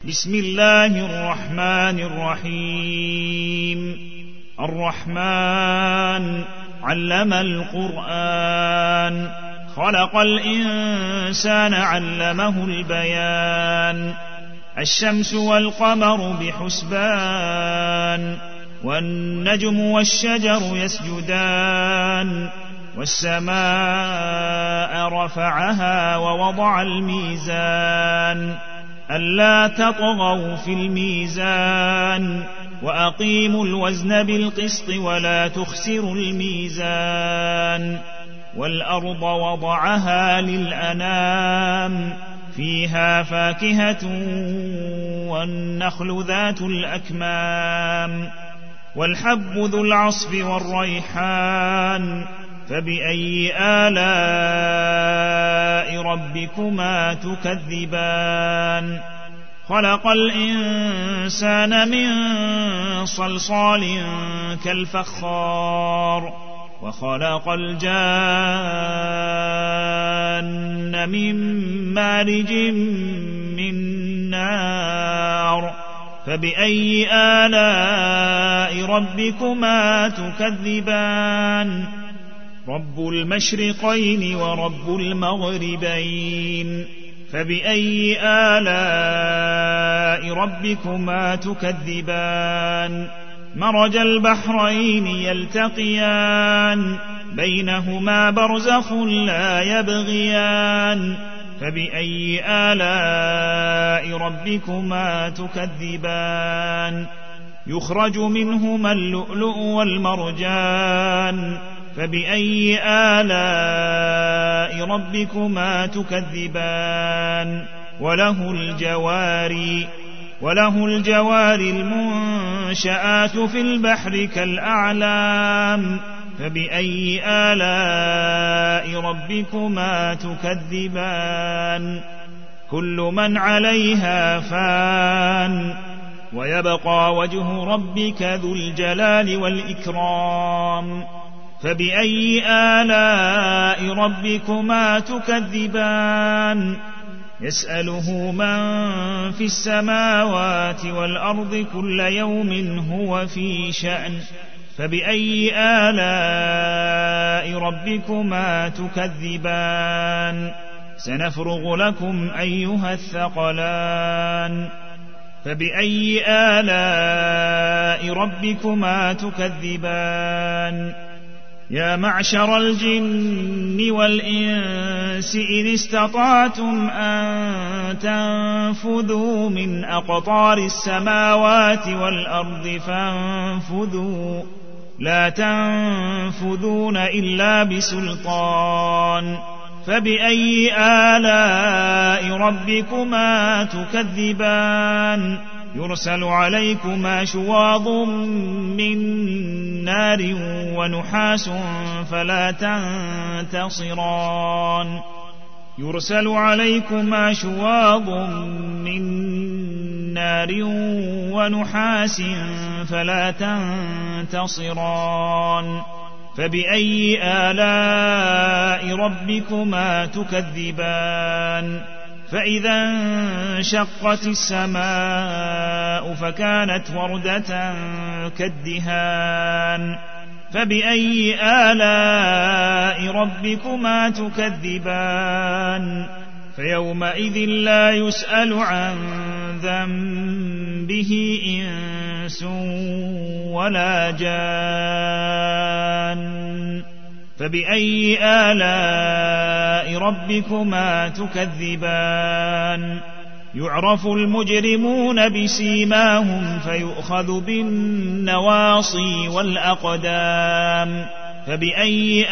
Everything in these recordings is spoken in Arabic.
بسم الله الرحمن الرحيم. الرحمن علم القرآن، خلق الإنسان علمه البيان. الشمس والقمر بحسبان، والنجم والشجر يسجدان. والسماء رفعها ووضع الميزان، ألا تطغوا في الميزان، وأقيموا الوزن بالقسط ولا تخسروا الميزان. والأرض وضعها للأنام، فيها فاكهة والنخل ذات الأكمام. والحب ذو العصف والريحان، فبأي آلاء ربكما تكذبان. خلق الإنسان من صلصال كالفخار، وخلق الجان من مارج من نار. فبأي آلاء ربكما تكذبان. رب المشرقين ورب المغربين، فبأي آلاء ربكما تكذبان. مرج البحرين يلتقيان، بينهما برزخ لا يبغيان. فبأي آلاء ربكما تكذبان. يخرج منهما اللؤلؤ والمرجان، فبأي آلاء ربكما تكذبان. وله الجوار المنشآت في البحر كالأعلام، فبأي آلاء ربكما تكذبان. كل من عليها فان، ويبقى وجه ربك ذو الجلال والإكرام. فبأي آلاء ربكما تكذبان. يسأله من في السماوات والأرض كل يوم هو في شأن. فبأي آلاء ربكما تكذبان. سنفرغ لكم أيها الثقلان. فبأي آلاء ربكما تكذبان. يا معشر الجن والإنس إن استطعتم أن تنفذوا من أقطار السماوات والأرض فانفذوا، لا تنفذون إلا بسلطان. فبأي آلاء ربكما تكذبان. يرسل عليكما شواظ من نار ونحاس فلا تنتصران. يرسل عليكما شواظ من نار ونحاس فلا تنتصران. فبأي آلاء ربكما تكذبان. فإذا انشقت السماء فكانت وردة كالدهان. فبأي آلاء ربكما تكذبان. فيومئذ لا يسأل عن ذنبه إنس ولا جان. فبأي آلاء ربكما تكذبان. يعرف المجرمون بسيماهم فيؤخذ بالنواصي والأقدام. فبأي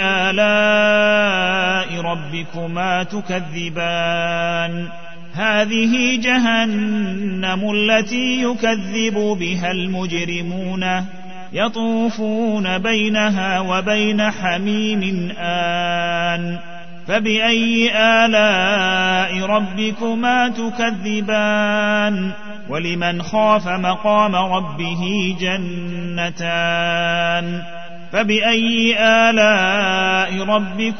آلاء ربكما تكذبان. هذه جهنم التي يكذب بها المجرمون، يطوفون بينها وبين حميم آن. فبأي آلاء ربكما تكذبان. ولمن خاف مقام ربه جنتان. فبأي آلاء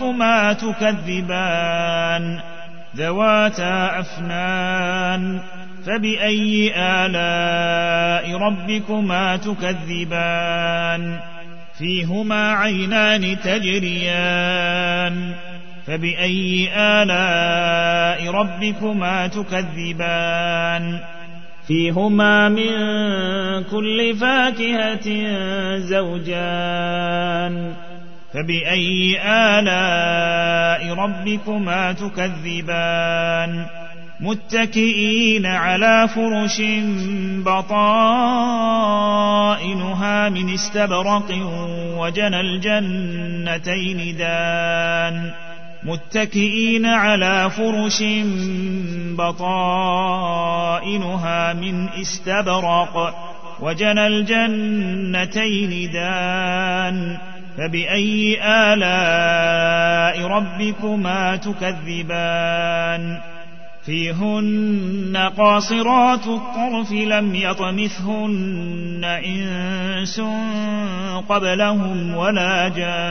ربكما تكذبان. ذواتا أفنان فبأي آلاء ربكما تكذبان فيهما عينان تجريان فبأي آلاء ربكما تكذبان فيهما من كل فاكهة زوجان فبأي آلاء ربكما تكذبان متكئين على فرش بطائنها من استبرق وجنى الجنتين دان متكئين على فرش بطائنها من استبرق وجنى الجنتين دان فبأي آلاء ربكما تكذبان فيهن قاصرات الطرف لم يطمثهن إنس قبلهم ولا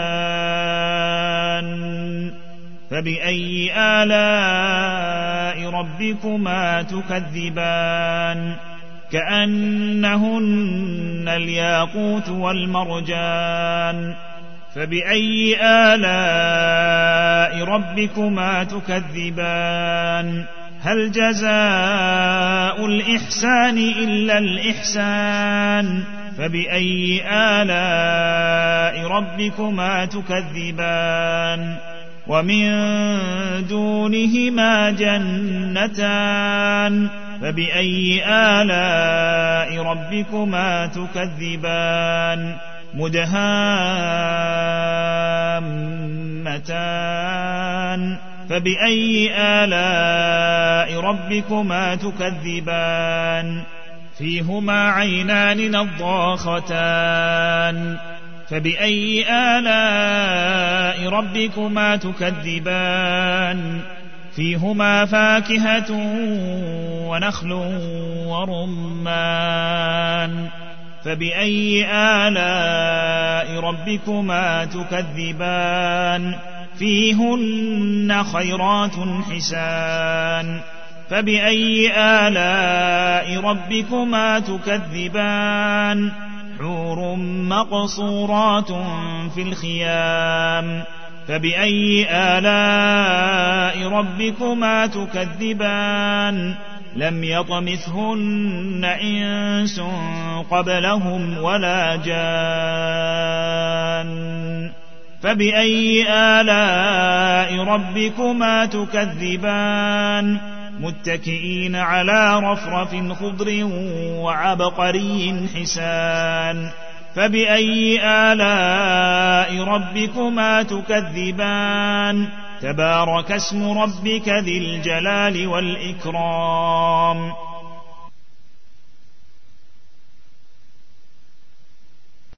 جان فبأي آلاء ربكما تكذبان كأنهن الياقوت والمرجان فبأي آلاء ربكما تكذبان هل جزاء الإحسان إلا الإحسان فبأي آلاء ربكما تكذبان ومن دونهما جنتان فبأي آلاء ربكما تكذبان مدهامتان فبأي آلاء ربكما تكذبان فيهما عينان نضاختان فبأي آلاء ربكما تكذبان فيهما فاكهة ونخل ورمان فبأي آلاء ربكما تكذبان فيهن خيرات حسان فبأي آلاء ربكما تكذبان حور مقصورات في الخيام فبأي آلاء ربكما تكذبان لم يطمثهن إنس قبلهم ولا جان فبأي آلاء ربكما تكذبان متكئين على رفرف خضر وعبقري حسان فبأي آلاء ربكما تكذبان تبارك اسم ربك ذي الجلال والإكرام